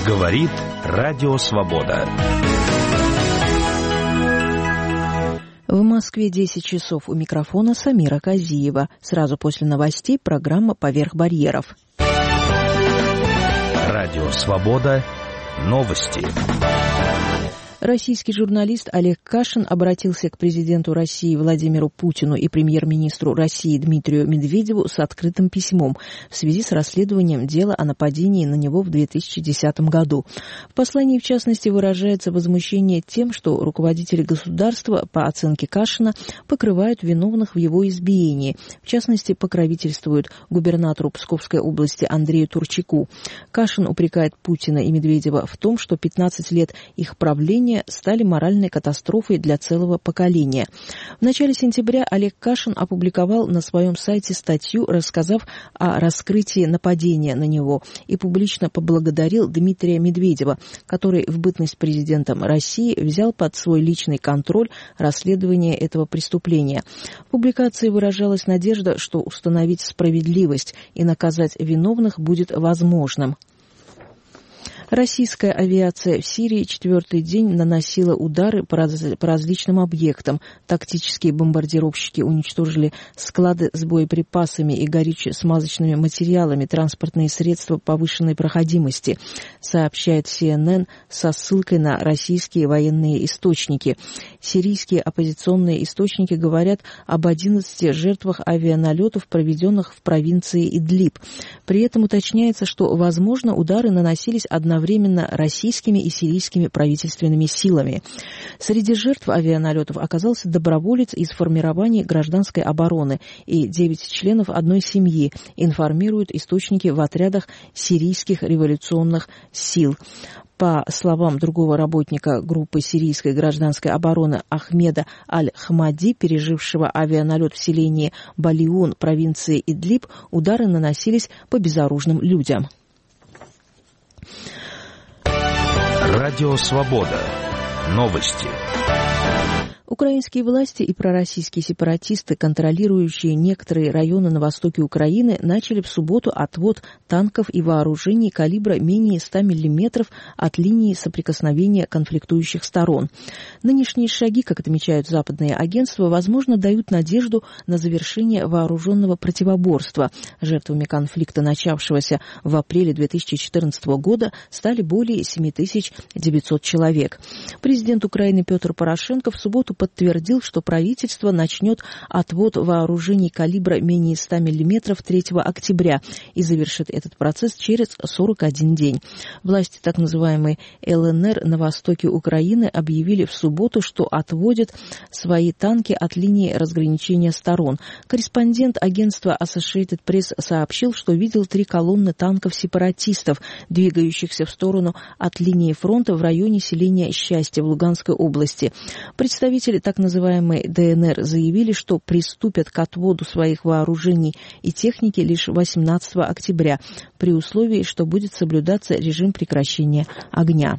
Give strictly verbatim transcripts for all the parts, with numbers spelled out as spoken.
Говорит Радио Свобода. В Москве десять часов. У микрофона Самира Казиева. Сразу после новостей программа «Поверх барьеров». Радио Свобода. Новости. Российский журналист Олег Кашин обратился к президенту России Владимиру Путину и премьер-министру России Дмитрию Медведеву с открытым письмом в связи с расследованием дела о нападении на него в две тысячи десятом году. В послании, в частности, выражается возмущение тем, что руководители государства, по оценке Кашина, покрывают виновных в его избиении. В частности, покровительствуют губернатору Псковской области Андрею Турчаку. Кашин упрекает Путина и Медведева в том, что пятнадцать лет их правления стали моральной катастрофой для целого поколения. В начале сентября Олег Кашин опубликовал на своем сайте статью, рассказав о раскрытии нападения на него, и публично поблагодарил Дмитрия Медведева, который в бытность президентом России взял под свой личный контроль расследование этого преступления. В публикации выражалась надежда, что установить справедливость и наказать виновных будет возможным. Российская авиация в Сирии четвертый день наносила удары по, раз, по различным объектам. Тактические бомбардировщики уничтожили склады с боеприпасами и горюче-смазочными материалами, транспортные средства повышенной проходимости, сообщает си эн эн со ссылкой на российские военные источники. Сирийские оппозиционные источники говорят об одиннадцати жертвах авианалетов, проведенных в провинции Идлиб. При этом уточняется, что, возможно, удары наносились одновременно одновременно российскими и сирийскими правительственными силами. Среди жертв авианалетов оказался доброволец из формирований гражданской обороны и девять членов одной семьи, информируют источники в отрядах сирийских революционных сил. По словам другого работника группы сирийской гражданской обороны Ахмеда Аль-Хамади, пережившего авианалет в селении Балиун провинции Идлиб, удары наносились по безоружным людям. Радио Свобода. Новости. Украинские власти и пророссийские сепаратисты, контролирующие некоторые районы на востоке Украины, начали в субботу отвод танков и вооружений калибра менее ста миллиметров от линии соприкосновения конфликтующих сторон. Нынешние шаги, как отмечают западные агентства, возможно, дают надежду на завершение вооруженного противоборства. Жертвами конфликта, начавшегося в апреле две тысячи четырнадцатого года, стали более семь тысяч девятьсот человек. Президент Украины Петр Порошенко в субботу подтвердил, что правительство начнет отвод вооружений калибра менее ста миллиметров третьего октября и завершит этот процесс через сорок один день. Власти так называемой эл эн эр на востоке Украины объявили в субботу, что отводят свои танки от линии разграничения сторон. Корреспондент агентства Associated Press сообщил, что видел три колонны танков сепаратистов, двигающихся в сторону от линии фронта в районе селения Счастье в Луганской области. Представители так называемой дэ эн эр заявили, что приступят к отводу своих вооружений и техники лишь восемнадцатого октября, при условии, что будет соблюдаться режим прекращения огня.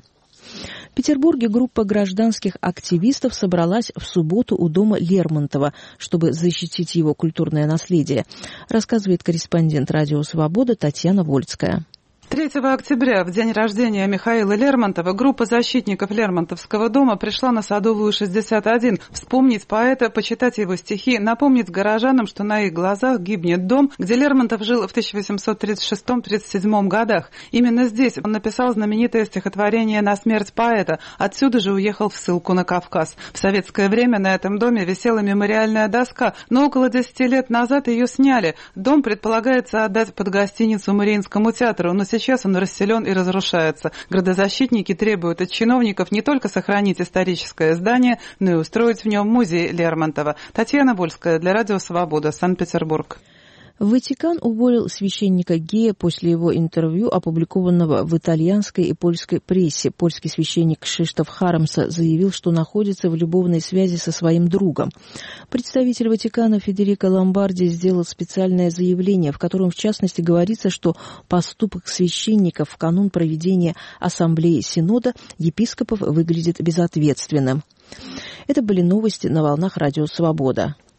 В Петербурге группа гражданских активистов собралась в субботу у дома Лермонтова, чтобы защитить его культурное наследие, рассказывает корреспондент «Радио Свобода» Татьяна Вольцкая. третьего октября, в день рождения Михаила Лермонтова, группа защитников Лермонтовского дома пришла на Садовую, шестьдесят один, вспомнить поэта, почитать его стихи, напомнить горожанам, что на их глазах гибнет дом, где Лермонтов жил в тысяча восемьсот тридцать шестом — тридцать седьмом годах. Именно здесь он написал знаменитое стихотворение «На смерть поэта», отсюда же уехал в ссылку на Кавказ. В советское время на этом доме висела мемориальная доска, но около десяти лет назад ее сняли. Дом предполагается отдать под гостиницу Мариинскому театру, но сейчас Сейчас он расселен и разрушается. Градозащитники требуют от чиновников не только сохранить историческое здание, но и устроить в нем музей Лермонтова. Татьяна Вольская для Радио Свобода, Санкт-Петербург. Ватикан уволил священника-гея после его интервью, опубликованного в итальянской и польской прессе. Польский священник Кшиштоф Харамса заявил, что находится в любовной связи со своим другом. Представитель Ватикана Федерико Ломбарди сделал специальное заявление, в котором, в частности, говорится, что поступок священников в канун проведения ассамблеи Синода епископов выглядит безответственным. Это были новости на волнах Радио Свобода.